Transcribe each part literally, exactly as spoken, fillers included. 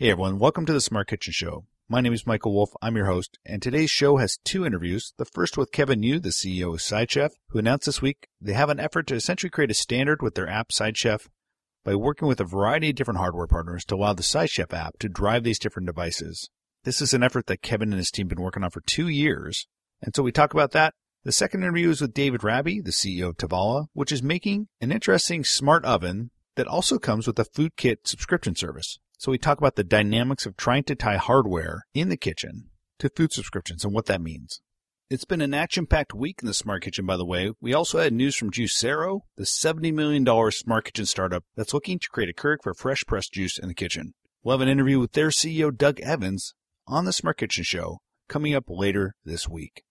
Hey everyone, welcome to the Smart Kitchen Show. My name is Michael Wolf, I'm your host, and today's show has two interviews. The first with Kevin Yu, the C E O of SideChef, who announced this week they have an effort to essentially create a standard with their app SideChef by working with a variety of different hardware partners to allow the SideChef app to drive these different devices. This is an effort that Kevin and his team have been working on for two years, and so we talk about that. The second interview is with David Raby, the C E O of Tavala, which is making an interesting smart oven that also comes with a food kit subscription service. So we talk about the dynamics of trying to tie hardware in the kitchen to food subscriptions and what that means. It's been an action-packed week in the Smart Kitchen, by the way. We also had news from Juicero, the seventy million dollars Smart Kitchen startup that's looking to create a Keurig for fresh pressed juice in the kitchen. We'll have an interview with their C E O, Doug Evans, on the Smart Kitchen Show coming up later this week.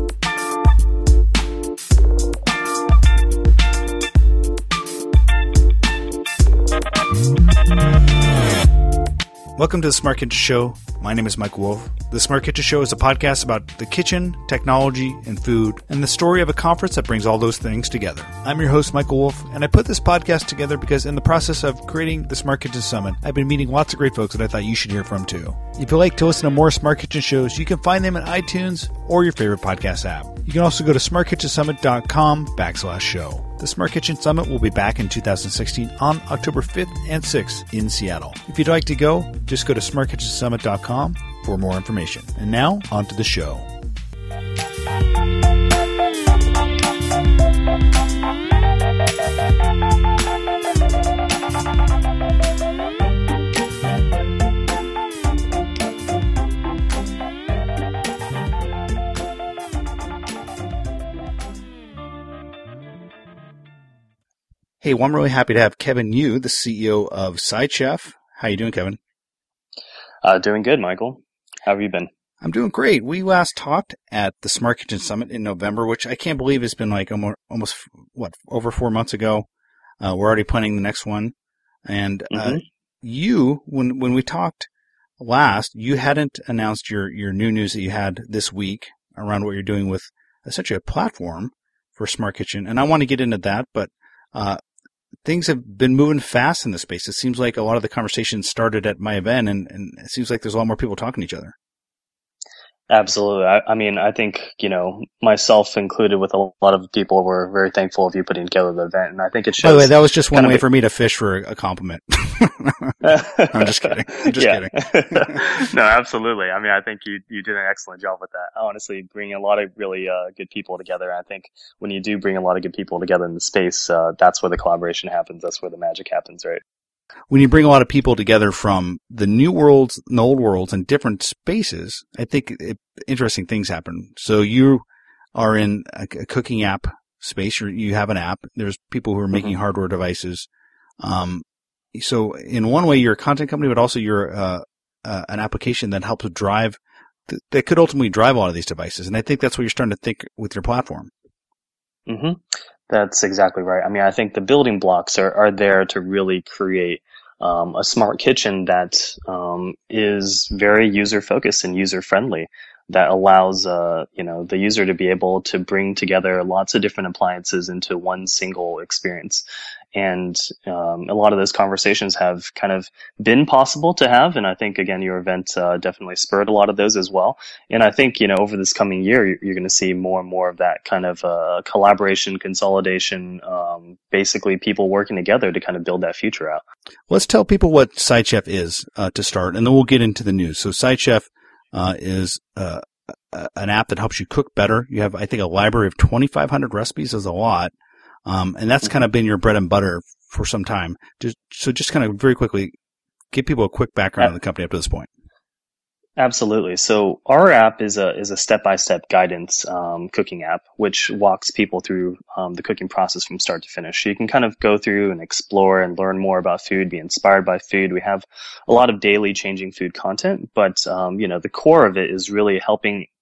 Welcome to the Smart Kitchen Show. My name is Mike Wolf. The Smart Kitchen Show is a podcast about the kitchen, technology, and food, and the story of a conference that brings all those things together. I'm your host, Michael Wolf, and I put this podcast together because in the process of creating the Smart Kitchen Summit, I've been meeting lots of great folks that I thought you should hear from too. If you'd like to listen to more Smart Kitchen shows, you can find them at iTunes or your favorite podcast app. You can also go to smartkitchensummit.com backslash show. The Smart Kitchen Summit will be back in two thousand sixteen on October fifth and sixth in Seattle. If you'd like to go, just go to smart kitchen summit dot com for more information. And now, on to the show. Hey, well, I'm really happy to have Kevin Yu, the C E O of SideChef. How you doing, Kevin? Uh, doing good, Michael. How have you been? I'm doing great. We last talked at the Smart Kitchen Summit in November, which I can't believe has been like almost, almost what, over four months ago. Uh, we're already planning the next one. And uh, mm-hmm. you, when when we talked last, you hadn't announced your, your new news that you had this week around what you're doing with essentially a platform for Smart Kitchen. And I want to get into that, but uh, things have been moving fast in the space. It seems like a lot of the conversations started at my event, and, and it seems like there's a lot more people talking to each other. Absolutely. I, I mean, I think, you know, myself included with a lot of people were very thankful of you putting together the event. And I think it shows. By the way, that was just one way a, for me to fish for a compliment. I'm just kidding. I'm just yeah. kidding. No, absolutely. I mean, I think you, you did an excellent job with that. Honestly, bringing a lot of really uh, good people together. I think when you do bring a lot of good people together in the space, uh, that's where the collaboration happens. That's where the magic happens, right? When you bring a lot of people together from the new worlds and the old worlds and different spaces, I think it, interesting things happen. So you are in a, a cooking app space. You're, you have an app. There's people who are making mm-hmm. hardware devices. Um, so in one way, you're a content company, but also you're uh, uh, an application that helps drive, th- that could ultimately drive a lot of these devices. And I think that's what you're starting to think with your platform. Mm-hmm. That's exactly right. I mean, I think the building blocks are, are there to really create um, a smart kitchen that um, is very user-focused and user-friendly, that allows uh, you know the user to be able to bring together lots of different appliances into one single experience. And um, a lot of those conversations have kind of been possible to have. And I think, again, your event uh, definitely spurred a lot of those as well. And I think, you know, over this coming year, you're, you're going to see more and more of that kind of uh, collaboration, consolidation, um, basically people working together to kind of build that future out. Let's tell people what SideChef is uh, to start, and then we'll get into the news. So SideChef uh, is uh, an app that helps you cook better. You have, I think, a library of twenty-five hundred recipes is a lot. Um, and that's kind of been your bread and butter for some time. Just, so just kind of very quickly, give people a quick background on the company up to this point. Absolutely. So our app is a is a step-by-step guidance um, cooking app, which walks people through um, the cooking process from start to finish. So you can kind of go through and explore and learn more about food, be inspired by food. We have a lot of daily changing food content, but um, you know the core of it is really helping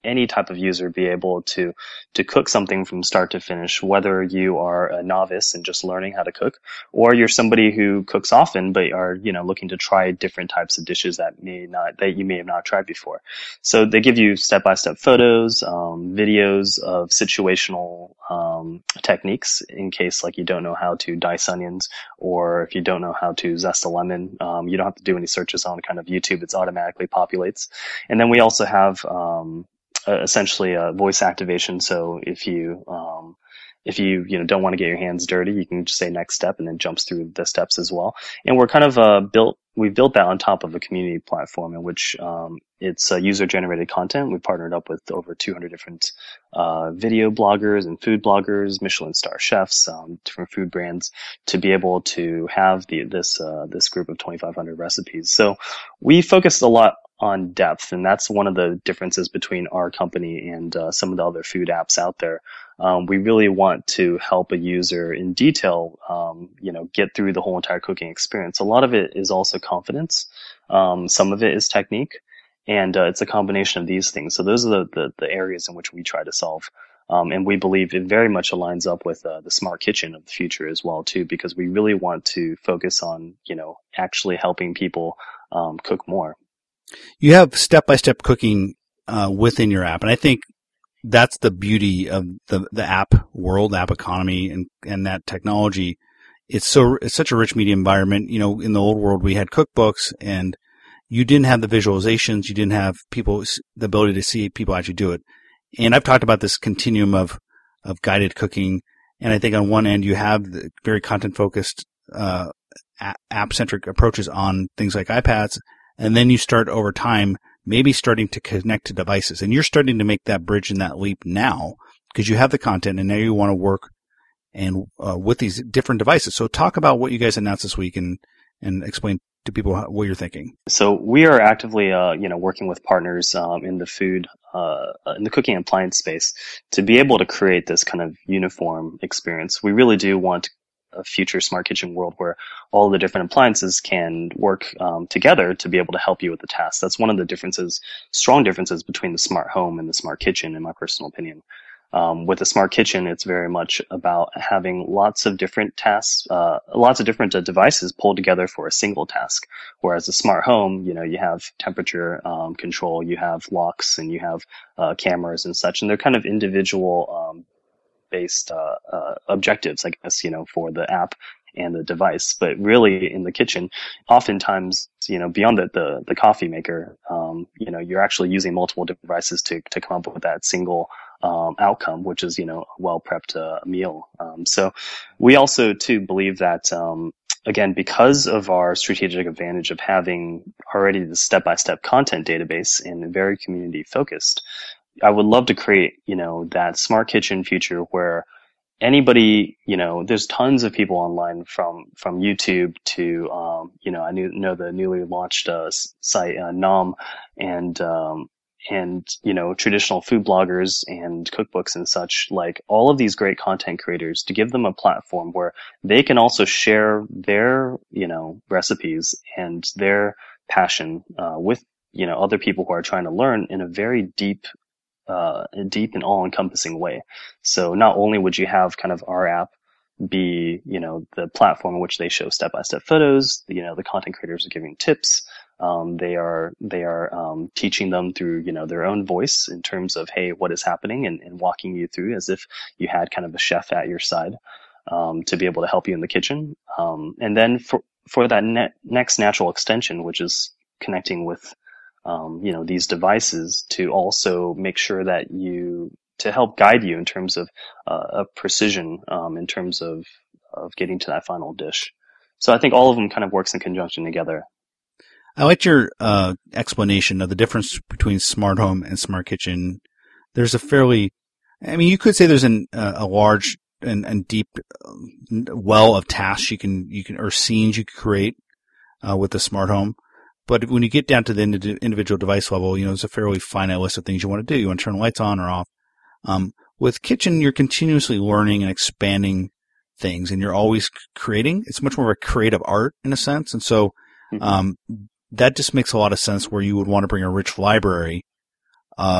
any type of user be able to to cook something from start to finish, whether you are a novice and just learning how to cook, or you're somebody who cooks often but are, you know, looking to try different types of dishes that may not that you may have not tried before. So they give you step-by-step photos, um, videos of situational um, techniques in case like you don't know how to dice onions, or if you don't know how to zest a lemon. Um, you don't have to do any searches on kind of YouTube; it automatically populates. And then we also have um, Uh, essentially a voice activation. So if you, um, if you, you know, don't want to get your hands dirty, you can just say next step and then jumps through the steps as well. And we're kind of, uh, built, we've built that on top of a community platform in which, um, it's uh, user generated content. We partnered up with over two hundred different, uh, video bloggers and food bloggers, Michelin star chefs, um, different food brands to be able to have the, this, uh, this group of twenty-five hundred recipes. So we focused a lot on depth, and that's one of the differences between our company and uh, some of the other food apps out there. Um, we really want to help a user in detail, um, you know, get through the whole entire cooking experience. A lot of it is also confidence. Um, some of it is technique, and uh, it's a combination of these things. So those are the, the, the areas in which we try to solve. Um, and we believe it very much aligns up with uh, the smart kitchen of the future as well, too, because we really want to focus on, you know, actually helping people um, cook more. You have step-by-step cooking uh, within your app, and I think that's the beauty of the the app world, app economy, and and that technology. It's so it's such a rich media environment. You know, in the old world, we had cookbooks, and you didn't have the visualizations, you didn't have people the ability to see people actually do it. And I've talked about this continuum of of guided cooking, and I think on one end you have the very content-focused, uh, app-centric approaches on things like iPads. And then you start over time, maybe starting to connect to devices. And you're starting to make that bridge and that leap now because you have the content and now you want to work and uh, with these different devices. So talk about what you guys announced this week and, and explain to people how, what you're thinking. So we are actively, uh, you know, working with partners um, in the food, uh, in the cooking appliance space to be able to create this kind of uniform experience. We really do want a future smart kitchen world where all the different appliances can work um, together to be able to help you with the task. That's one of the differences, strong differences between the smart home and the smart kitchen, in my personal opinion. Um, with the smart kitchen, it's very much about having lots of different tasks, uh, lots of different uh, devices pulled together for a single task. Whereas a smart home, you know, you have temperature um, control, you have locks, and you have uh, cameras and such, and they're kind of individual um, based uh, uh, objectives, I guess, you know, for the app and the device. But really in the kitchen, oftentimes, you know, beyond the, the, the coffee maker, um, you know, you're actually using multiple devices to, to come up with that single um, outcome, which is, you know, a well-prepped uh, meal. Um, so we also, too, believe that, um, again, because of our strategic advantage of having already the step-by-step content database and very community focused, I would love to create, you know, that smart kitchen future where anybody, you know, there's tons of people online from, from YouTube to, um, you know, I knew, know the newly launched, uh, site, uh, Nom and, um, and, you know, traditional food bloggers and cookbooks and such, like all of these great content creators, to give them a platform where they can also share their, you know, recipes and their passion, uh, with, you know, other people who are trying to learn in a very deep uh, a deep and all-encompassing way. So not only would you have kind of our app be, you know, the platform in which they show step-by-step photos, you know, the content creators are giving tips, um, they are, they are, um, teaching them through, you know, their own voice in terms of, hey, what is happening, and, and walking you through as if you had kind of a chef at your side, um, to be able to help you in the kitchen. Um, and then for, for that ne- next natural extension, which is connecting with Um, you know, these devices to also make sure that you, to help guide you in terms of uh, a precision, um, in terms of, of getting to that final dish. So I think all of them kind of works in conjunction together. I liked your uh, explanation of the difference between smart home and smart kitchen. There's a fairly, I mean, you could say there's an, uh, a large and, and deep well of tasks you can, you can, or scenes you can create uh, with the smart home. But when you get down to the individual device level, you know, there's a fairly finite list of things you want to do. You want to turn the lights on or off. Um, with kitchen, you're continuously learning and expanding things, and you're always creating. It's much more of a creative art in a sense. And so, um, that just makes a lot of sense where you would want to bring a rich library of,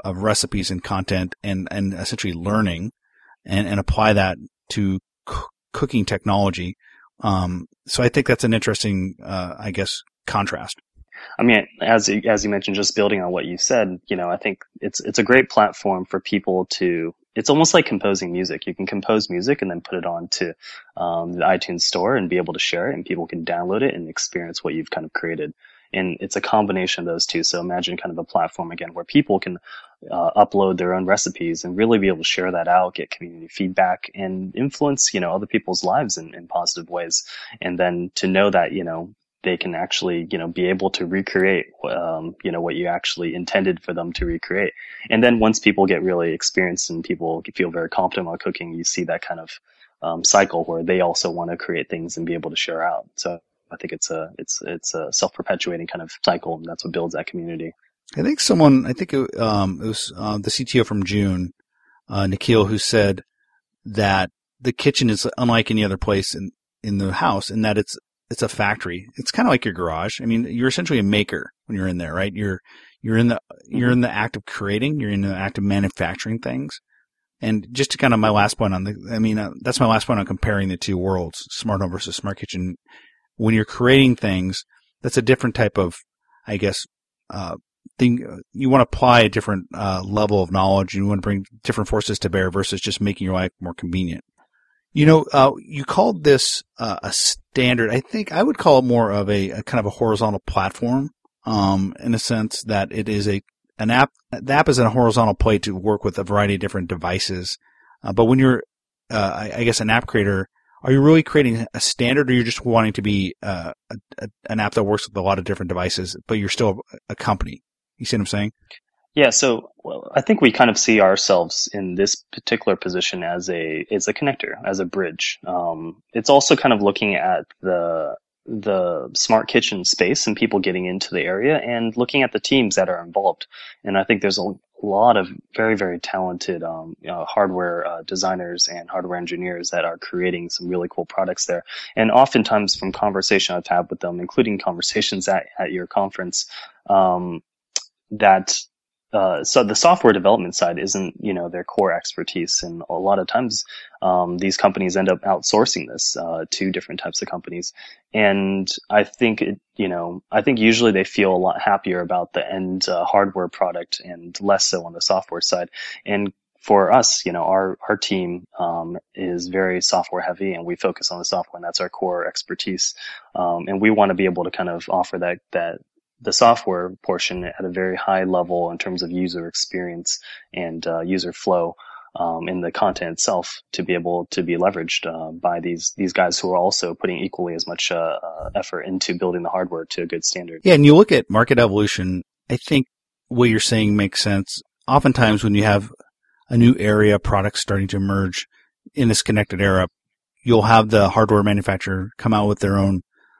of recipes and content and, and essentially learning and, and apply that to c- cooking technology. Um, so I think that's an interesting, uh, I guess, contrast. I mean, as as you mentioned, just building on what you said, you know, I think it's it's a great platform for people to. It's almost like composing music. You can compose music and then put it onto um, the iTunes store and be able to share it, and people can download it and experience what you've kind of created. And it's a combination of those two. So imagine kind of a platform again where people can uh, upload their own recipes and really be able to share that out, get community feedback, and influence, you know, other people's lives in, in positive ways. And then to know that, you know, they can actually, you know, be able to recreate, um, you know, what you actually intended for them to recreate. And then once people get really experienced and people feel very competent while cooking, you see that kind of um, cycle where they also want to create things and be able to share out. So I think it's a it's it's a self-perpetuating kind of cycle, and that's what builds that community. I think someone, I think it, um, it was uh, the C T O from June, uh, Nikhil, who said that the kitchen is unlike any other place in, in the house, in that it's it's a factory. It's kind of like your garage. I mean, you're essentially a maker when you're in there, right? You're you're in the you're in the act of creating. You're in the act of manufacturing things. And just to kind of my last point on the, I mean, uh, that's my last point on comparing the two worlds, smart home versus smart kitchen. When you're creating things, that's a different type of, I guess, uh, thing. You want to apply a different uh, level of knowledge. You want to bring different forces to bear versus just making your life more convenient. You know, uh, you called this uh, a standard. I think I would call it more of a, a kind of a horizontal platform, um, in a sense that it is a an app. The app is in a horizontal plate to work with a variety of different devices. Uh, but when you're, uh, I, I guess, an app creator, are you really creating a standard, or you're just wanting to be uh, a, a, an app that works with a lot of different devices, but you're still a company? You see what I'm saying? Yeah, so well, I think we kind of see ourselves in this particular position as a as a connector, as a bridge. Um, it's also kind of looking at the the smart kitchen space and people getting into the area and looking at the teams that are involved. And I think there's a lot of very, very talented um, you know, hardware uh, designers and hardware engineers that are creating some really cool products there. And oftentimes from conversation I've had with them, including conversations at, at your conference, um, that Uh, so the software development side isn't, you know, their core expertise. And a lot of times, um, these companies end up outsourcing this, uh, to different types of companies. And I think, it, you know, I think usually they feel a lot happier about the end uh, hardware product and less so on the software side. And for us, you know, our, our team, um, is very software heavy, and we focus on the software, and that's our core expertise. Um, and we want to be able to kind of offer that, that, the software portion at a very high level in terms of user experience and uh, user flow um, in the content itself, to be able to be leveraged uh, by these these guys who are also putting equally as much uh, uh, effort into building the hardware to a good standard. Yeah, and you look at market evolution, I think what you're saying makes sense. Oftentimes when you have a new area of products starting to emerge in this connected era, you'll have the hardware manufacturer come out with their own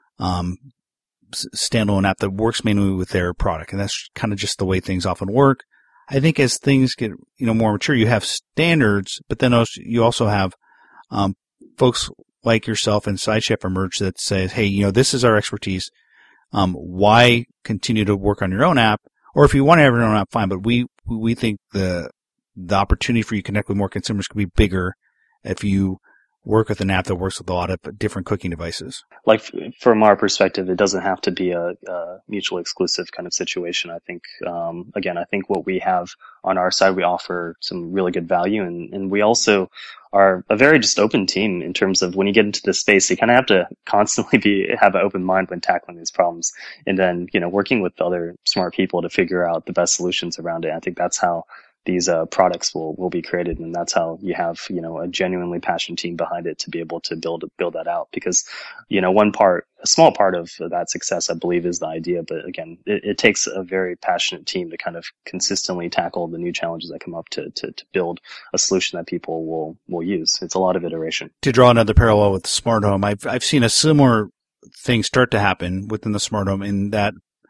um standalone app that works mainly with their product. And that's kind of just the way things often work. I think as things get, you know, more mature, you have standards, but then also, you also have, um, folks like yourself and SideChef emerge that says, hey, you know, this is our expertise. Um, why continue to work on your own app? Or if you want to have your own app, fine, but we, we think the, the opportunity for you to connect with more consumers could be bigger if you work with an app that works with a lot of different cooking devices. Like from our perspective, it doesn't have to be a, a mutually exclusive kind of situation. I think, um, again, I think what we have on our side, we offer some really good value, and, and we also are a very just open team in terms of when you get into this space, you kind of have to constantly be, have an open mind when tackling these problems, and then, you know, working with other smart people to figure out the best solutions around it. I think that's how these uh, products will, will be created, and that's how you have, you know, a genuinely passionate team behind it to be able to build build that out. Because, you know, one part, a small part of that success, I believe, is the idea. But again, it, it takes a very passionate team to kind of consistently tackle the new challenges that come up to, to, to build a solution that people will, will use. It's a lot of iteration. To draw another parallel with the smart home, I've, I've seen a similar thing start to happen within the smart home, in that,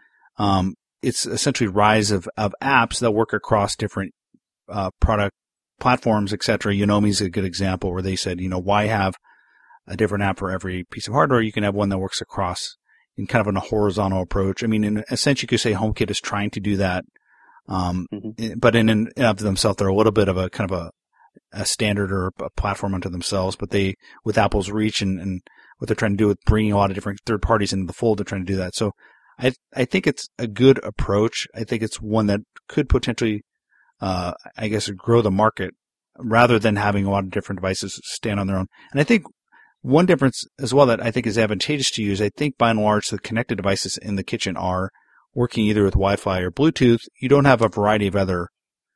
um, it's essentially rise of, of apps that work across different Uh, product platforms, et cetera. Yonomi is a good example where they said, you know, why have a different app for every piece of hardware? You can have one that works across in kind of a horizontal approach. I mean, in a sense, you could say HomeKit is trying to do that Um, Mm-hmm. but in and of themselves, they're a little bit of a kind of a, a standard or a platform unto themselves. But they, with Apple's reach and, and what they're trying to do with bringing a lot of different third parties into the fold, they're trying to do that. So I, I think it's a good approach. I think it's one that could potentially, uh, I guess, grow the market rather than having a lot of different devices stand on their own. And I think one difference as well that I think is advantageous to you is I think by and large the connected devices in the kitchen are working either with Wi-Fi or Bluetooth. You don't have a variety of other,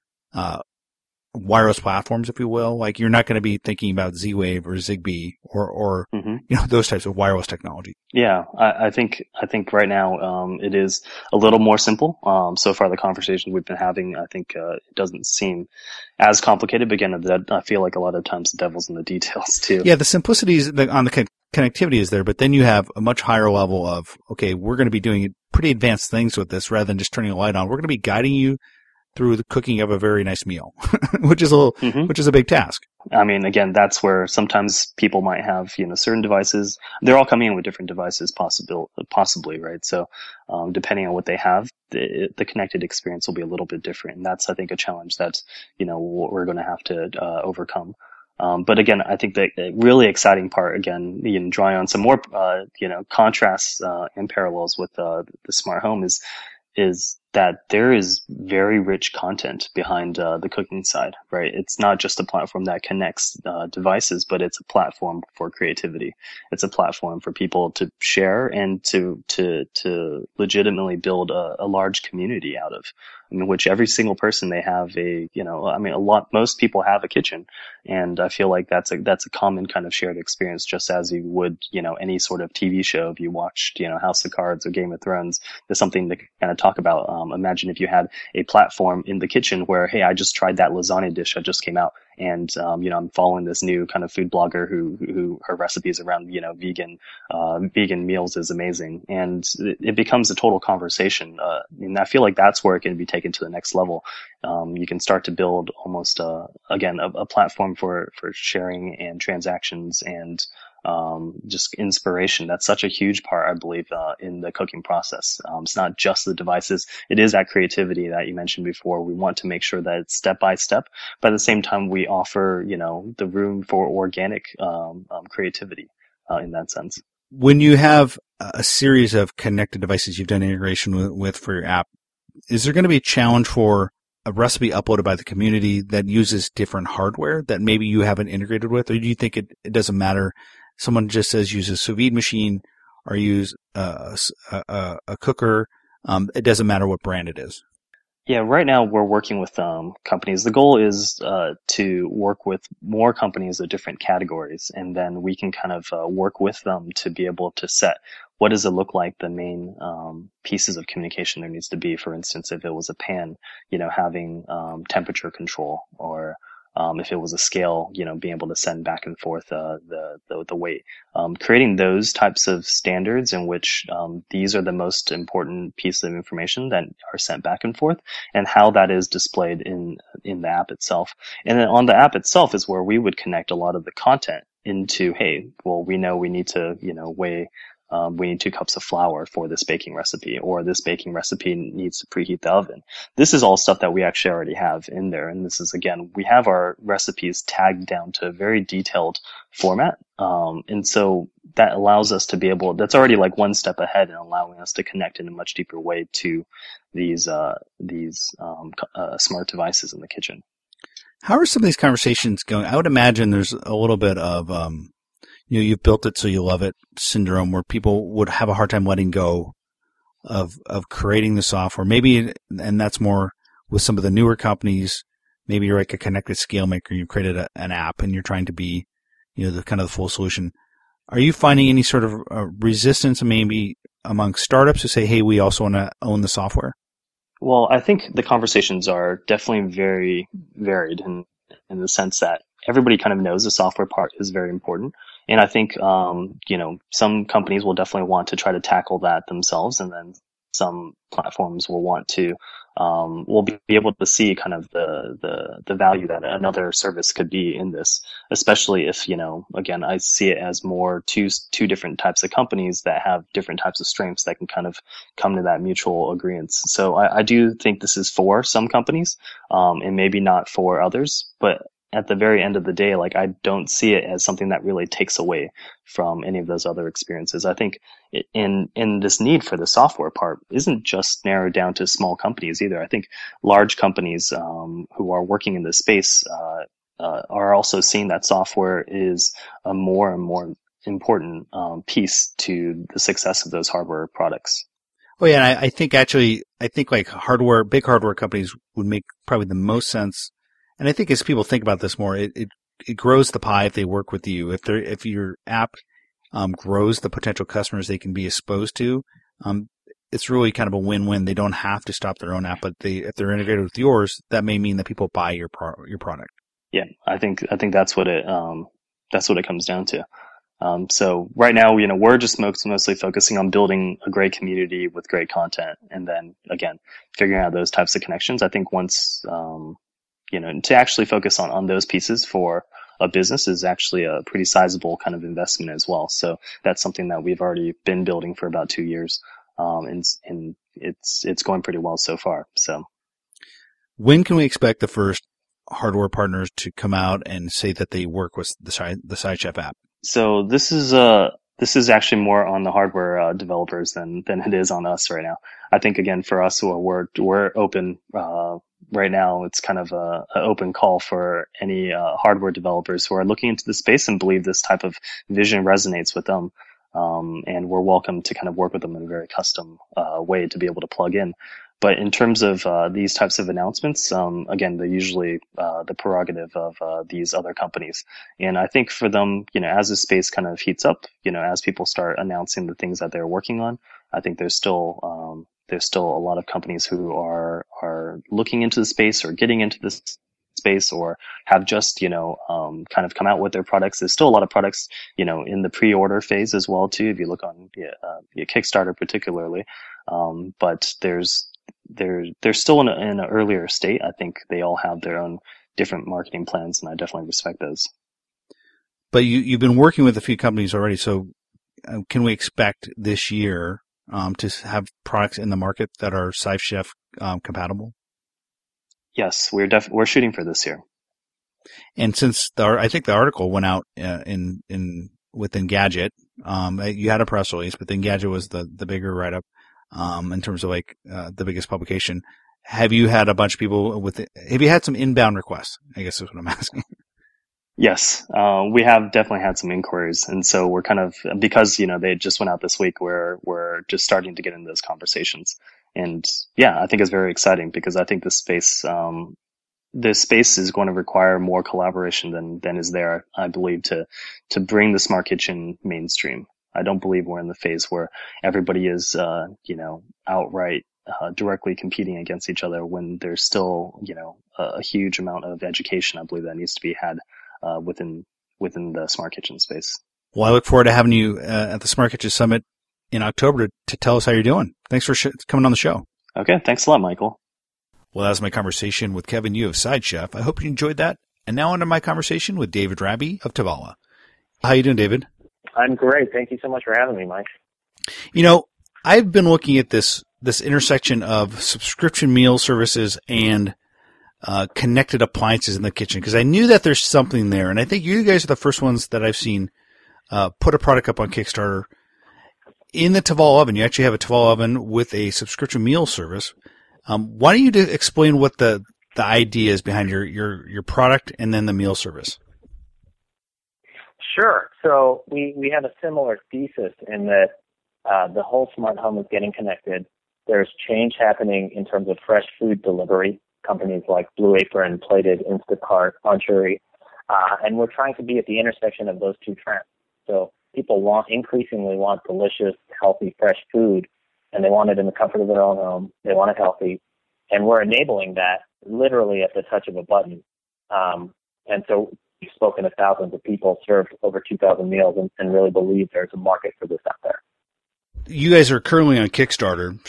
uh, wireless platforms, if you will. Like you're not going to be thinking about Z-Wave or Zigbee or, or, Mm-hmm. you know, those types of wireless technology. Yeah, I, I think I think right now um, it is a little more simple. Um, so far, the conversations we've been having, I think uh, it doesn't seem as complicated. But again, that, I feel like a lot of times the devil's in the details too. Yeah, the simplicity is the, on the con- connectivity is there, but then you have a much higher level of, okay, we're going to be doing pretty advanced things with this rather than just turning a light on. We're going to be guiding you through the cooking of a very nice meal, which is a little, Mm-hmm. which is a big task. I mean, again, that's where sometimes people might have, you know, certain devices. They're all coming in with different devices, possible, possibly, right? So, um, depending on what they have, the, the connected experience will be a little bit different. And that's, I think, a challenge that, you know, what we're going to have to uh, overcome. Um, but again, I think the really exciting part, again, you know, drawing on some more, uh, you know, contrasts uh, and parallels with uh, the smart home is, is that there is very rich content behind uh, the cooking side, right? It's not just a platform that connects uh, devices, but it's a platform for creativity. It's a platform for people to share and to to to legitimately build a, a large community out of. In which every single person they have a, you know, I mean, a lot, most people have a kitchen, and I feel like that's a that's a common kind of shared experience, just as you would, you know, any sort of T V show. If you watched, you know, House of Cards or Game of Thrones, there's something to kind of talk about. Um, imagine if you had a platform in the kitchen where, hey, I just tried that lasagna dish that just came out, and um, you know, I'm following this new kind of food blogger who who her recipes around, you know, vegan uh, vegan meals is amazing, and it, it becomes a total conversation. Uh, and I feel like that's where it can be taken to the next level. Um, you can start to build almost uh, again a, a platform for for sharing and transactions and um, just inspiration. That's such a huge part, I believe, uh, in the cooking process. Um, it's not just the devices. It is that creativity that you mentioned before. We want to make sure that it's step by step, but at the same time, we offer, you know, the room for organic um, um, creativity uh, in that sense. When you have a series of connected devices you've done integration with, with for your app, is there going to be a challenge for a recipe uploaded by the community that uses different hardware that maybe you haven't integrated with? Or do you think it, it doesn't matter? Someone just says use a sous vide machine or use a, a, a cooker. Um, it doesn't matter what brand it is. Yeah, right now we're working with um, companies. The goal is uh, to work with more companies of different categories, and then we can kind of uh, work with them to be able to set what does it look like the main um, pieces of communication there needs to be. For instance, if it was a pan, you know, having um, temperature control, or um, if it was a scale, you know, being able to send back and forth uh, the, the the weight. Um, creating those types of standards in which um, these are the most important pieces of information that are sent back and forth, and how that is displayed in in the app itself. And then on the app itself is where we would connect a lot of the content into, hey, well, we know we need to, you know, weigh Um, we need two cups of flour for this baking recipe, or this baking recipe needs to preheat the oven. This is all stuff that we actually already have in there. And this is, again, we have our recipes tagged down to a very detailed format. Um, and so that allows us to be able, that's already like one step ahead in allowing us to connect in a much deeper way to these, uh, these, um, uh, smart devices in the kitchen. How are some of these conversations going? I would imagine there's a little bit of, um, you know, you've built it so you love it syndrome, where people would have a hard time letting go of of creating the software. Maybe, and that's more with some of the newer companies. Maybe you're like a connected scale maker. You created a, an app and you're trying to be, you know, the kind of the full solution. Are you finding any sort of uh, resistance maybe among startups who say, hey, we also want to own the software? Well, I think the conversations are definitely very varied in, in the sense that everybody kind of knows the software part is very important. And I think, um, you know, some companies will definitely want to try to tackle that themselves. And then some platforms will want to, um, will be able to see kind of the, the, the value that another service could be in this, especially if, you know, again, I see it as more two, two different types of companies that have different types of strengths that can kind of come to that mutual agreement. So I, I do think this is for some companies, um, and maybe not for others, but at the very end of the day, like, I don't see it as something that really takes away from any of those other experiences. I think it, in in this need for the software part isn't just narrowed down to small companies either. I think large companies um, who are working in this space uh, uh, are also seeing that software is a more and more important um, piece to the success of those hardware products. Oh yeah, and I, I think actually, I think like hardware, big hardware companies would make probably the most sense. And I think as people think about this more, it, it, it grows the pie if they work with you. If they're, if your app, um, grows the potential customers they can be exposed to, um, it's really kind of a win-win. They don't have to stop their own app, but they, if they're integrated with yours, that may mean that people buy your pro, your product. Yeah, I think, I think that's what it, um, that's what it comes down to. Um, so right now, you know, we're just most, mostly focusing on building a great community with great content. And then again, figuring out those types of connections. I think once, um, you know, to actually focus on, on those pieces for a business is actually a pretty sizable kind of investment as well. So that's something that we've already been building for about two years. Um, and, and it's, it's going pretty well so far. So when can we expect the first hardware partners to come out and say that they work with the side, the SideChef app? So this is, uh, this is actually more on the hardware uh, developers than, than it is on us right now. I think again, for us, we're, we're open, uh, right now. It's kind of a, a open call for any, uh, hardware developers who are looking into the space and believe this type of vision resonates with them. Um, and we're welcome to kind of work with them in a very custom, uh, way to be able to plug in. But in terms of uh, these types of announcements, um, again, they're usually uh, the prerogative of uh, these other companies. And I think for them, you know, as the space kind of heats up, you know, as people start announcing the things that they're working on, I think there's still um, there's still a lot of companies who are are looking into the space or getting into this space or have just, you know, um, kind of come out with their products. There's still a lot of products, you know, in the pre-order phase as well too. If you look on yeah, uh, yeah, Kickstarter particularly, um, but there's they're they're still in, a, in an earlier state. I think they all have their own different marketing plans, and I definitely respect those. But you you've been working with a few companies already, so uh, can we expect this year um, to have products in the market that are SideChef um, compatible? Yes, we're def- we're shooting for this year. And since the I think the article went out uh, in in with Engadget, um, you had a press release, but Engadget was the the bigger write up. Um, in terms of like, uh, the biggest publication. Have you had a bunch of people with it? Have you had some inbound requests? I guess is what I'm asking. Yes, uh, we have definitely had some inquiries. And so we're kind of, because, you know, they just went out this week, we're, we're just starting to get into those conversations. And yeah, I think it's very exciting because I think this space, um, this space is going to require more collaboration than, than is there, I believe, to, to bring the smart kitchen mainstream. I don't believe we're in the phase where everybody is, uh, you know, outright uh, directly competing against each other when there's still, you know, a, a huge amount of education, I believe, that needs to be had uh, within within the Smart Kitchen space. Well, I look forward to having you uh, at the Smart Kitchen Summit in October to, to tell us how you're doing. Thanks for sh- coming on the show. Okay, thanks a lot, Michael. Well, that was my conversation with Kevin Yu of SideChef. I hope you enjoyed that. And now on to my conversation with David Raby of Tovala. How you doing, David? I'm great. Thank you so much for having me, Mike. You know, I've been looking at this this intersection of subscription meal services and uh, connected appliances in the kitchen because I knew that there's something there. And I think you guys are the first ones that I've seen uh, put a product up on Kickstarter in the Tovala oven. You actually have a Tovala oven with a subscription meal service. Um, why don't you do, explain what the, the idea is behind your, your, your product and then the meal service? Sure. So we, we have a similar thesis in that uh, the whole smart home is getting connected. There's change happening in terms of fresh food delivery, companies like Blue Apron, Plated, Instacart, Munchery, uh, and we're trying to be at the intersection of those two trends. So people want increasingly want delicious, healthy, fresh food, and they want it in the comfort of their own home. They want it healthy, and we're enabling that literally at the touch of a button. Um, and so we've spoken to thousands of people, served over two thousand meals, and, and really believe there's a market for this out there. You guys are currently on Kickstarter, so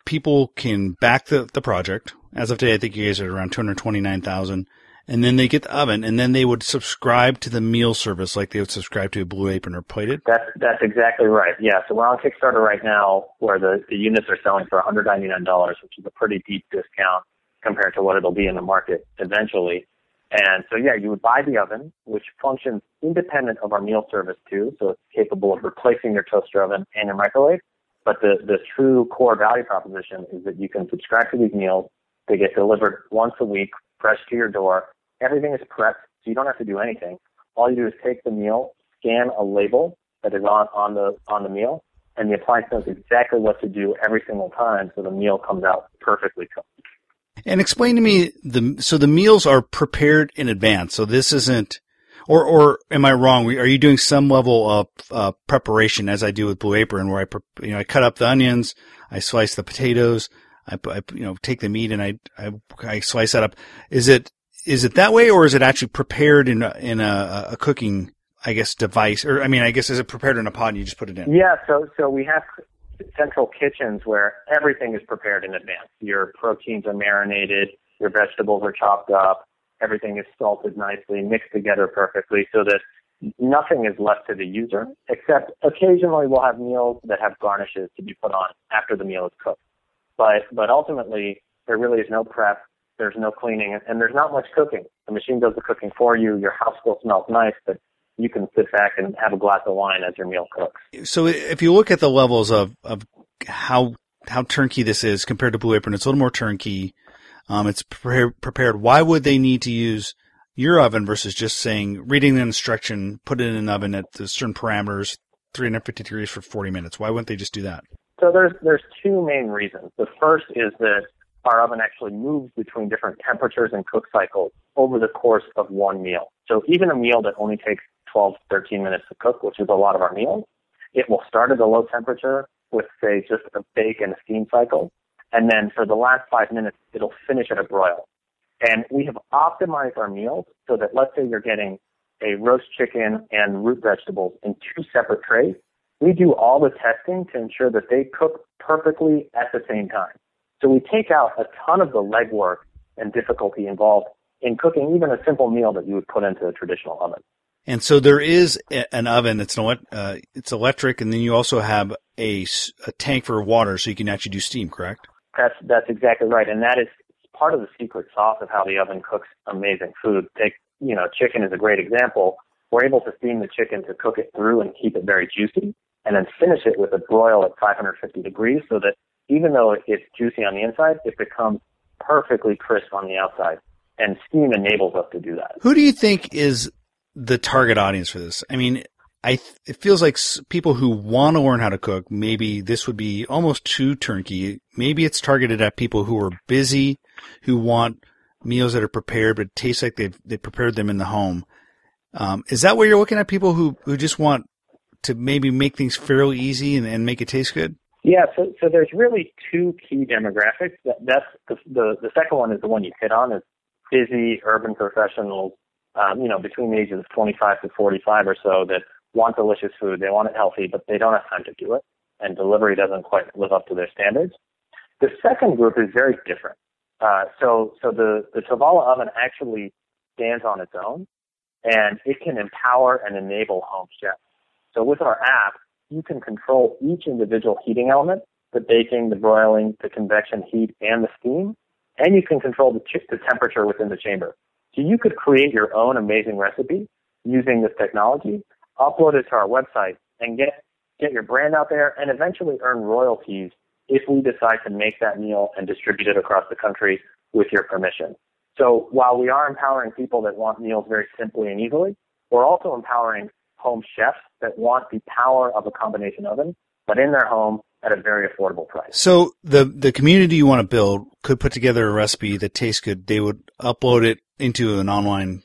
people can back the, the project. As of today, I think you guys are around two hundred twenty-nine thousand. And then they get the oven, and then they would subscribe to the meal service like they would subscribe to a Blue Apron or Plated? That's, that's exactly right. Yeah, so we're on Kickstarter right now where the, the units are selling for one hundred ninety-nine dollars, which is a pretty deep discount compared to what it'll be in the market eventually. And so, yeah, you would buy the oven, which functions independent of our meal service too, so it's capable of replacing your toaster oven and your microwave. But the, the true core value proposition is that you can subscribe to these meals. They get delivered once a week, fresh to your door. Everything is prepped, so you don't have to do anything. All you do is take the meal, scan a label that is on, on the on the meal, and the appliance knows exactly what to do every single time, so the meal comes out perfectly cooked. And explain to me, the so the meals are prepared in advance. So this isn't, or or am I wrong? Are you doing some level of uh, preparation, as I do with Blue Apron, where I you know I cut up the onions, I slice the potatoes, I, I you know take the meat and I I, I slice that up. Is it Is it that way, or is it actually prepared in a, in a, a cooking, I guess, device? Or, I mean, I guess, is it prepared in a pot and you just put it in? Yeah, so so we have central kitchens where everything is prepared in advance. Your proteins are marinated, your vegetables are chopped up, everything is salted nicely, mixed together perfectly so that nothing is left to the user, except occasionally we'll have meals that have garnishes to be put on after the meal is cooked. But but ultimately, there really is no prep. There's no cleaning, and there's not much cooking. The machine does the cooking for you. Your house still smells nice, but you can sit back and have a glass of wine as your meal cooks. So if you look at the levels of, of how how turnkey this is compared to Blue Apron, it's a little more turnkey. Um, it's pre- prepared. Why would they need to use your oven versus just saying, reading the instruction, put it in an oven at certain parameters, three hundred fifty degrees for forty minutes? Why wouldn't they just do that? So there's there's two main reasons. The first is that our oven actually moves between different temperatures and cook cycles over the course of one meal. So even a meal that only takes twelve, thirteen minutes to cook, which is a lot of our meals, it will start at a low temperature with, say, just a bake and a steam cycle. And then for the last five minutes, it'll finish at a broil. And we have optimized our meals so that, let's say you're getting a roast chicken and root vegetables in two separate trays. We do all the testing to ensure that they cook perfectly at the same time. So we take out a ton of the legwork and difficulty involved in cooking even a simple meal that you would put into a traditional oven. And so there is an oven that's an, uh, it's electric, and then you also have a, a tank for water so you can actually do steam, correct? That's that's exactly right, and that is part of the secret sauce of how the oven cooks amazing food. Take, you know, chicken is a great example. We're able to steam the chicken to cook it through and keep it very juicy, and then finish it with a broil at five hundred fifty degrees so that even though it's juicy on the inside, it becomes perfectly crisp on the outside. And steam enables us to do that. Who do you think is the target audience for this? I mean, I th- it feels like people who want to learn how to cook, maybe this would be almost too turnkey. Maybe it's targeted at people who are busy, who want meals that are prepared but taste like they've they prepared them in the home. Um, is that where you're looking at, people who, who just want to maybe make things fairly easy and, and make it taste good? Yeah, so so there's really two key demographics. That, that's the, the the second one is the one you hit on, is busy urban professionals, um, you know, between the ages of twenty-five to forty-five or so that want delicious food. They want it healthy, but they don't have time to do it, and delivery doesn't quite live up to their standards. The second group is very different. Uh, so so the, the Tovala oven actually stands on its own, and it can empower and enable home chefs. So with our app, you can control each individual heating element, the baking, the broiling, the convection heat, and the steam, and you can control the, ch- the temperature within the chamber. So you could create your own amazing recipe using this technology, upload it to our website, and get get your brand out there, and eventually earn royalties if we decide to make that meal and distribute it across the country with your permission. So while we are empowering people that want meals very simply and easily, we're also empowering home chefs that want the power of a combination oven, but in their home at a very affordable price. So the the community you want to build could put together a recipe that tastes good. They would upload it into an online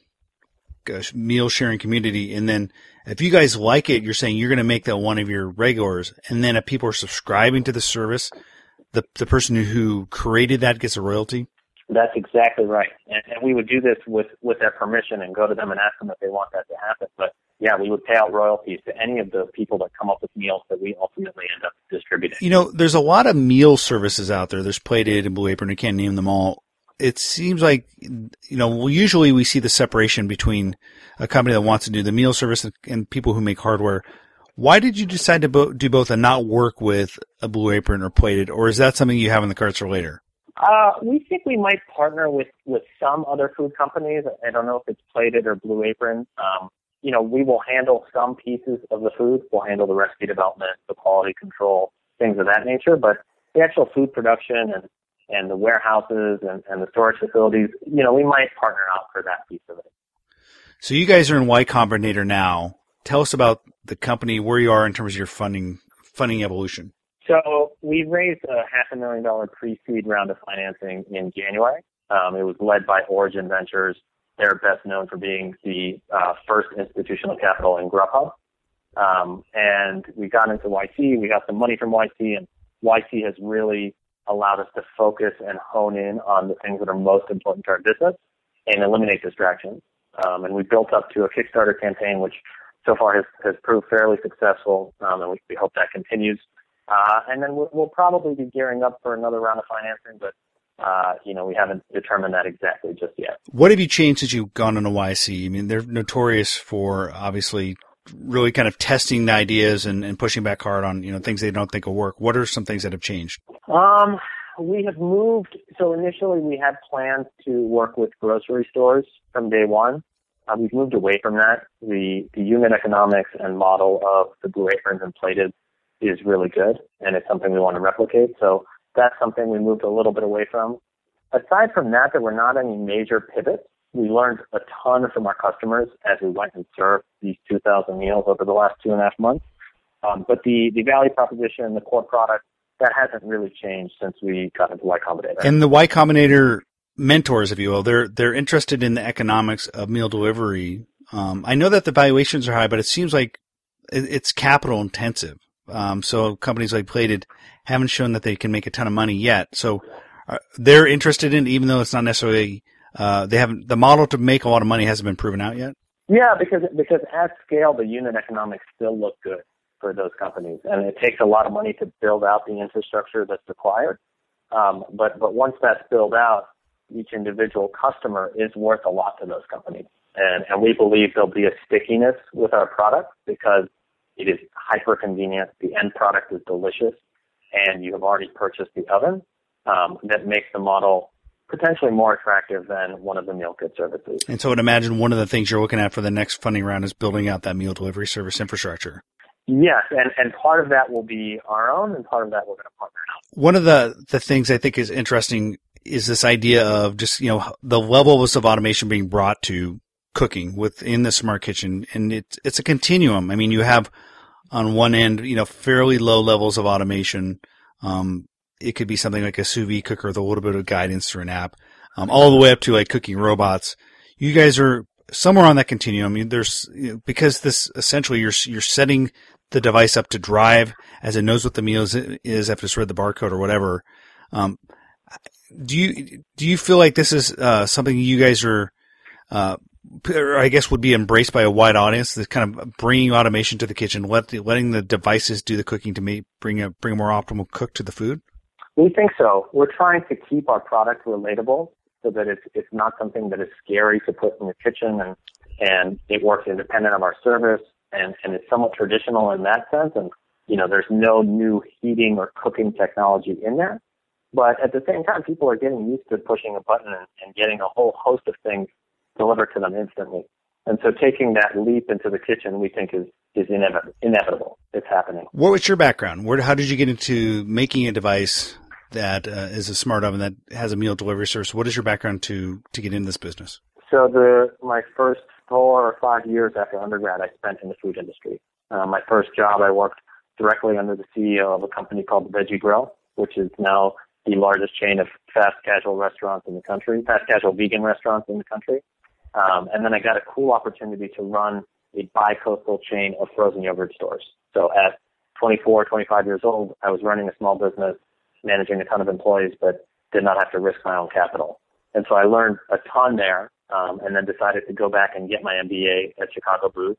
gosh, meal sharing community, and then if you guys like it, you're saying you're going to make that one of your regulars, and then if people are subscribing to the service, the the person who created that gets a royalty? That's exactly right. And, and we would do this with, with their permission and go to them and ask them if they want that to happen. But yeah, we would pay out royalties to any of the people that come up with meals that we ultimately end up distributing. You know, there's a lot of meal services out there. There's Plated and Blue Apron. I can't name them all. It seems like, you know, usually we see the separation between a company that wants to do the meal service and, and people who make hardware. Why did you decide to bo- do both and not work with a Blue Apron or Plated, or is that something you have in the cards for later? Uh, we think we might partner with, with some other food companies. I don't know if it's Plated or Blue Apron. Um, you know, we will handle some pieces of the food. We'll handle the recipe development, the quality control, things of that nature. But the actual food production and, and the warehouses and, and the storage facilities, you know, we might partner out for that piece of it. So you guys are in Y Combinator now. Tell us about the company, where you are in terms of your funding funding evolution. So we raised a half a million dollar pre-seed round of financing in January. Um, it was led by Origin Ventures. They're best known for being the uh, first institutional capital in Grubhub. Um, and we got into Y C. We got some money from Y C, and Y C has really allowed us to focus and hone in on the things that are most important to our business and eliminate distractions. Um, and we built up to a Kickstarter campaign, which so far has, has proved fairly successful, um, and we, we hope that continues. Uh, and then we'll, we'll probably be gearing up for another round of financing, but Uh, you know, we haven't determined that exactly just yet. What have you changed since you've gone into Y C? I mean, they're notorious for obviously really kind of testing the ideas and, and pushing back hard on, you know, things they don't think will work. What are some things that have changed? Um, we have moved. So initially we had plans to work with grocery stores from day one. Uh, we've moved away from that. The, the unit economics and model of the Blue Aprons and Plated is really good, and it's something we want to replicate. So that's something we moved a little bit away from. Aside from that, there were not any major pivots. We learned a ton from our customers as we went and served these two thousand meals over the last two and a half months. Um, but the, the value proposition, the core product, that hasn't really changed since we got into Y Combinator. And the Y Combinator mentors, if you will, they're they're interested in the economics of meal delivery. Um, I know that the valuations are high, but it seems like it's capital intensive. Um, so companies like Plated haven't shown that they can make a ton of money yet. So uh, they're interested in, even though it's not necessarily, uh, they haven't, the model to make a lot of money hasn't been proven out yet. Yeah, because, because at scale, the unit economics still look good for those companies. And it takes a lot of money to build out the infrastructure that's required. Um, but, but once that's built out, each individual customer is worth a lot to those companies. And, and we believe there'll be a stickiness with our product because it is hyper convenient. The end product is delicious, and you have already purchased the oven. Um, that makes the model potentially more attractive than one of the meal kit services. And so I'd imagine one of the things you're looking at for the next funding round is building out that meal delivery service infrastructure. Yes, and, and part of that will be our own, and part of that we're going to partner out. One of the, the things I think is interesting is this idea of just, you know, the levels of automation being brought to cooking within the smart kitchen. And it's, it's a continuum. I mean, you have on one end, you know, fairly low levels of automation. Um, it could be something like a sous vide cooker with a little bit of guidance through an app, um, all the way up to like cooking robots. You guys are somewhere on that continuum. I mean, there's, you know, because this essentially you're, you're setting the device up to drive as it knows what the meal is, is after it's read the barcode or whatever. Um, do you, do you feel like this is, uh, something you guys are, uh, or I guess would be embraced by a wide audience, this kind of bringing automation to the kitchen, let the, letting the devices do the cooking to make, bring a, bring a more optimal cook to the food? We think so. We're trying to keep our product relatable so that it's, it's not something that is scary to put in the kitchen, and, and it works independent of our service, and, and it's somewhat traditional in that sense. And, you know, there's no new heating or cooking technology in there. But at the same time, people are getting used to pushing a button and, and getting a whole host of things delivered to them instantly. And so taking that leap into the kitchen, we think is, is inevit- inevitable. It's happening. What was your background? Where, how did you get into making a device that uh, is a smart oven that has a meal delivery service? What is your background to, to get into this business? So the, my first four or five years after undergrad, I spent in the food industry. Uh, my first job, I worked directly under the C E O of a company called Veggie Grill, which is now the largest chain of fast casual restaurants in the country, fast casual vegan restaurants in the country. Um, and then I got a cool opportunity to run a bi-coastal chain of frozen yogurt stores. So at twenty-four, twenty-five years old, I was running a small business, managing a ton of employees, but did not have to risk my own capital. And so I learned a ton there, um, and then decided to go back and get my M B A at Chicago Booth.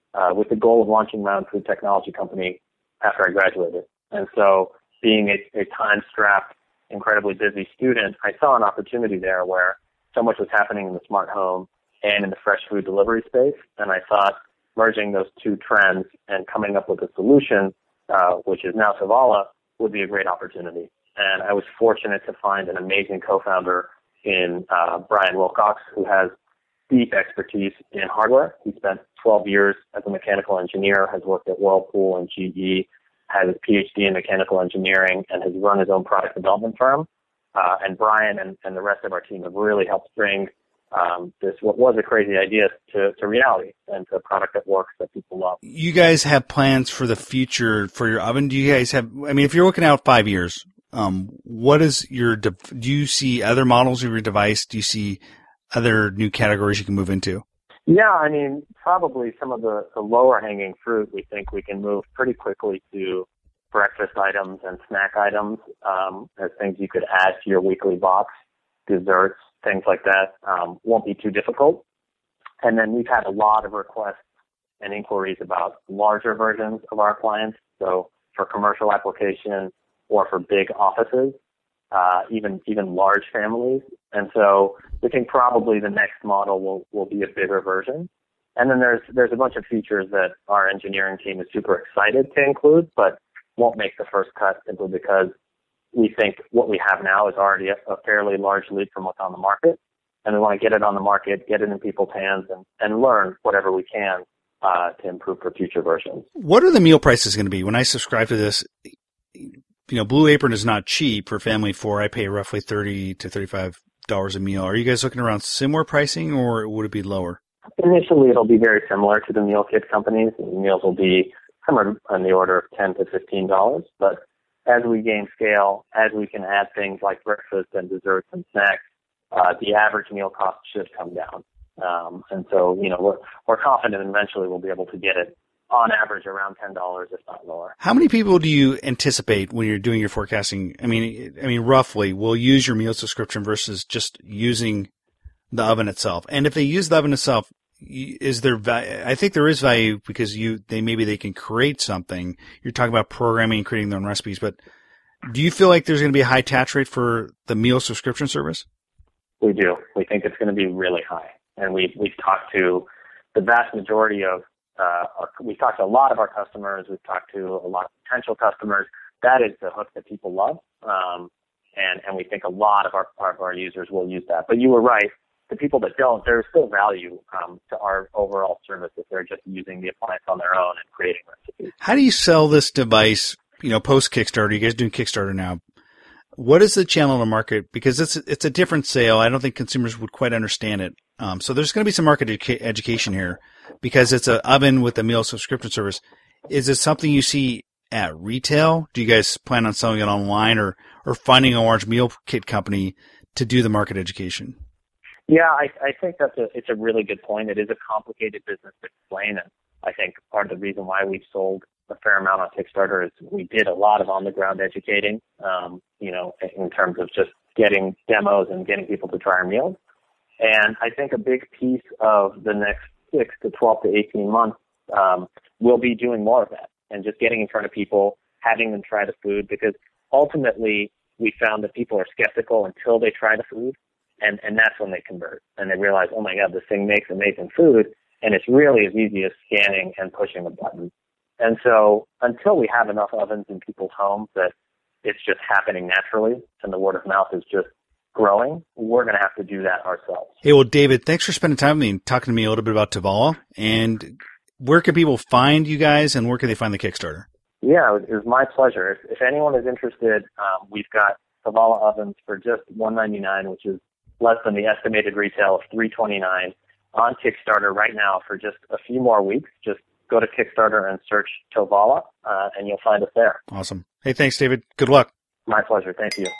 uh, with the goal of launching my own food technology company after I graduated. And so being a, a time-strapped, incredibly busy student, I saw an opportunity there where so much was happening in the smart home and in the fresh food delivery space. And I thought merging those two trends and coming up with a solution, uh, which is now Tovala, would be a great opportunity. And I was fortunate to find an amazing co-founder in uh, Brian Wilcox, who has deep expertise in hardware. He spent twelve years as a mechanical engineer, has worked at Whirlpool and G E, has a P H D in mechanical engineering, and has run his own product development firm. Uh, and Brian and, and the rest of our team have really helped bring um, this, what was a crazy idea, to, to reality and to a product that works, that people love. You guys have plans for the future for your oven? Do you guys have, I mean, if you're looking out five years, um, what is your, do you see other models of your device? Do you see other new categories you can move into? Yeah, I mean, probably some of the, the lower hanging fruit, we think we can move pretty quickly to breakfast items and snack items, um, as things you could add to your weekly box, desserts, things like that, um, won't be too difficult. And then we've had a lot of requests and inquiries about larger versions of our appliance. So for commercial application or for big offices, uh, even, even large families. And so we think probably the next model will, will be a bigger version. And then there's, there's a bunch of features that our engineering team is super excited to include, but won't make the first cut simply because we think what we have now is already a, a fairly large leap from what's on the market. And we want to get it on the market, get it in people's hands, and, and learn whatever we can uh, to improve for future versions. What are the meal prices going to be? When I subscribe to this, you know, Blue Apron is not cheap for family four. I pay roughly thirty to thirty-five dollars a meal. Are you guys looking around similar pricing, or would it be lower? Initially, it'll be very similar to the meal kit companies. The meals will be somewhere on the order of ten to fifteen dollars. But as we gain scale, as we can add things like breakfast and desserts and snacks, uh, the average meal cost should come down. Um, and so, you know, we're, we're confident eventually we'll be able to get it on average around ten dollars, if not lower. How many people do you anticipate when you're doing your forecasting? I mean, I mean, roughly will use your meal subscription versus just using the oven itself? And if they use the oven itself, is there value? I think there is value because you, they, maybe they can create something. You're talking about programming and creating their own recipes, but do you feel like there's going to be a high attach rate for the meal subscription service? We do. We think it's going to be really high. And we've, we've talked to the vast majority of, uh, our, we've talked to a lot of our customers. We've talked to a lot of potential customers. That is the hook that people love. Um, and, and we think a lot of our, of our users will use that. But you were right. The people that don't, there's still value um, to our overall service if they're just using the appliance on their own and creating recipes. How do you sell this device, you know, post Kickstarter? You guys are doing Kickstarter now. What is the channel to market? Because it's it's a different sale. I don't think consumers would quite understand it. Um, so there's going to be some market educa- education here because it's an oven with a meal subscription service. Is it something you see at retail? Do you guys plan on selling it online or, or finding a large meal kit company to do the market education? Yeah, I, I think that's a, it's a really good point. It is a complicated business to explain, and I think part of the reason why we've sold a fair amount on Kickstarter is we did a lot of on-the-ground educating, um, you know, in terms of just getting demos and getting people to try our meals. And I think a big piece of the next six to twelve to eighteen months um, will be doing more of that and just getting in front of people, having them try the food, because ultimately we found that people are skeptical until they try the food. And, and that's when they convert and they realize, oh my God, this thing makes amazing food. And it's really as easy as scanning and pushing a button. And so until we have enough ovens in people's homes that it's just happening naturally and the word of mouth is just growing, we're going to have to do that ourselves. Hey, well, David, thanks for spending time with me and talking to me a little bit about Tovala. And where can people find you guys and where can they find the Kickstarter? Yeah, it was, it was my pleasure. If, if anyone is interested, um, we've got Tovala ovens for just one hundred ninety-nine dollars, which is less than the estimated retail of three hundred twenty-nine dollars on Kickstarter right now for just a few more weeks. Just go to Kickstarter and search Tovala, uh, and you'll find us there. Awesome. Hey, thanks, David. Good luck. My pleasure. Thank you.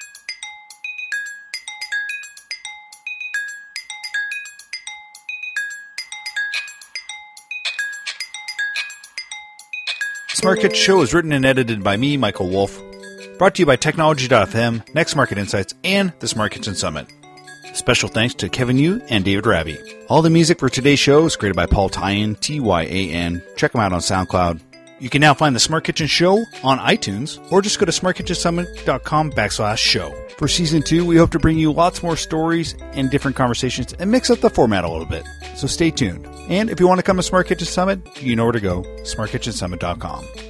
Smart Kitchen Show is written and edited by me, Michael Wolf. Brought to you by Technology dot f m, Next Market Insights, and the Smart Kitchen Summit. Special thanks to Kevin Yu and David Ravi. All the music for today's show is created by Paul Tyan, T Y A N. Check him out on SoundCloud. You can now find the Smart Kitchen Show on iTunes, or just go to smartkitchensummit.com backslash show. For season two, we hope to bring you lots more stories and different conversations and mix up the format a little bit. So stay tuned. And if you want to come to Smart Kitchen Summit, you know where to go, smart kitchen summit dot com.